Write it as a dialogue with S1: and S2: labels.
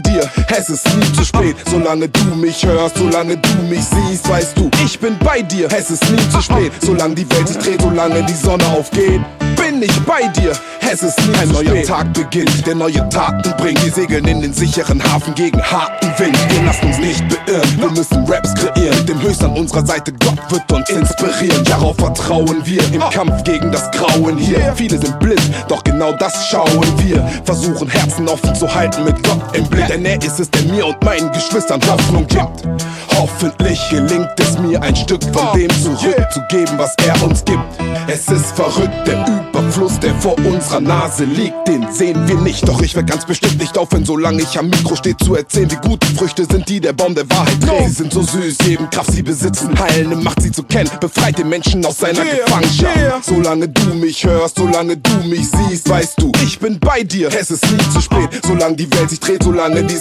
S1: dir, es ist nie zu spät. Solange du mich hörst, solange du mich siehst, weißt du, ich bin bei dir, es ist nie zu spät. Solange die Welt sich dreht, solange die Sonne aufgeht, bin ich bei dir, es ist nie zu spät. Ein neuer Tag beginnt, der neue Taten bringt. Wir segeln in den sicheren Hafen gegen harten Wind. Wir lassen uns nicht beirren, wir müssen Raps kreieren. Mit dem Höchsten an unserer Seite, Gott wird uns inspirieren. Darauf vertrauen wir, im Kampf gegen das Grauen hier. Viele sind blind, doch genau das schauen wir. Versuchen Herzen offen zu halten mit Gott im Blick. Denn er ist es, der mir und meinen Geschwistern Hoffnung gibt. Hoffentlich gelingt es mir, ein Stück von dem zurückzugeben, was er uns gibt. Es ist verrückt, der Überfluss, der vor unserer Nase liegt, den sehen wir nicht. Doch ich werd ganz bestimmt nicht aufhören, solange ich am Mikro stehe, zu erzählen, wie gute Früchte sind, die der Baum der Wahrheit trägt. Sie sind so süß, geben Kraft, sie besitzen heilende Macht, sie zu kennen, befreit den Menschen aus seiner Gefangenschaft. Solange du mich hörst, solange du mich siehst, weißt du, ich bin bei dir, es ist nie zu spät. Solange die Welt sich dreht, solange die